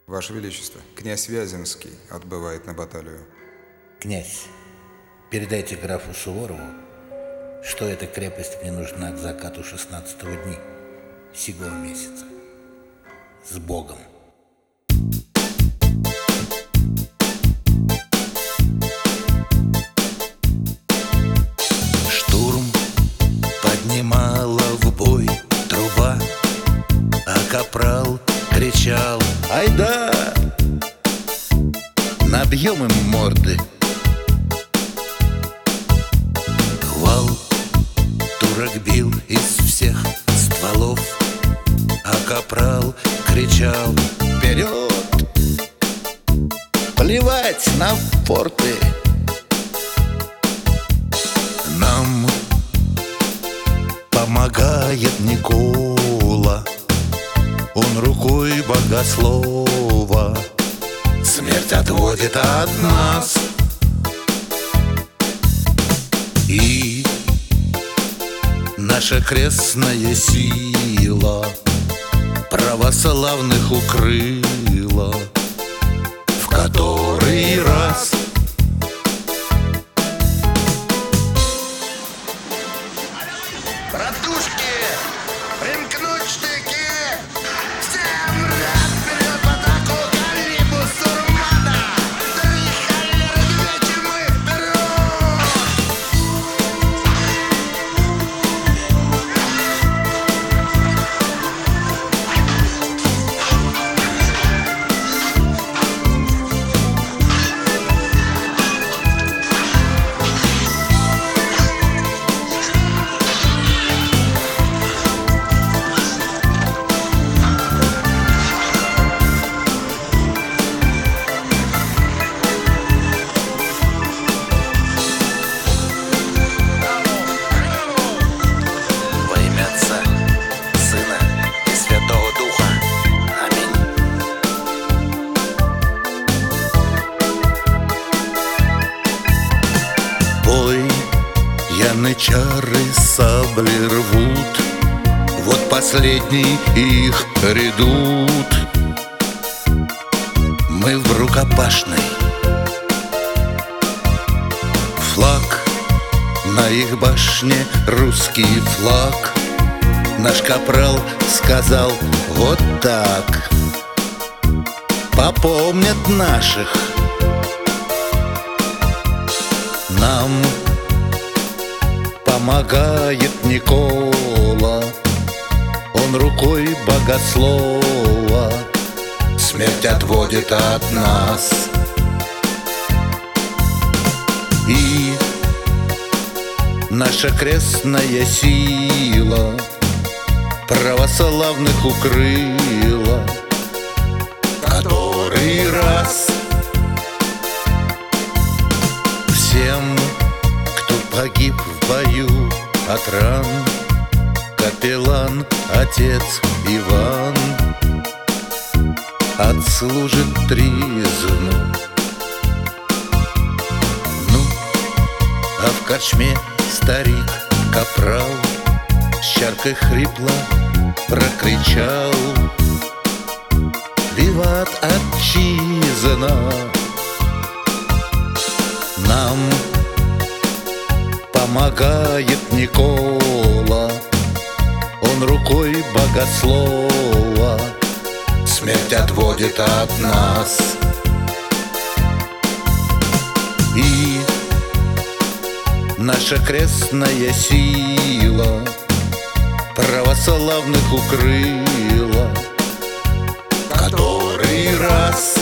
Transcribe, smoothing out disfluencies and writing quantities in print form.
Ваше Величество, князь Вяземский отбывает на баталию. Князь, передайте графу Суворову, что эта крепость мне нужна к закату 16-го дни сего месяца. С Богом! Штурм поднимала в бой труба, а капрал кричал: «Айда! Набьем им морды!» Вал турок бил из всех стволов, а капрал кричал: «Вперед! Плевать на форты! Нам помогает Никола, он рукой богослова смерть отводит от нас. И наша крестная сила православных укрыла в который раз. Братушки, примкнуть штыки! Всем ряд вперед в атаку! Калибу сурмата! Три холеры, две тьмы, вперед! Во имя Отца, Сына и Святого Духа. Аминь. Бой, янычары сабли рвут, вот последний их редут. Мы в рукопашной. Флаг на их башне, русский флаг. Наш капрал сказал: вот так попомнят наших. Нам помогает Никола, он рукой богослова смерть отводит от нас. И наша крестная сила православных укрыла в который раз. Всем, кто погиб в бою от ран, капеллан, отец Иван отслужит тризну. Ну, а в корчме старик капрал с чаркой хрипло прокричал: «Виват, отчизна!» Нам помогает Никола, он рукой богослова смерть отводит от нас. И наша крестная сила православных укрыла в который раз.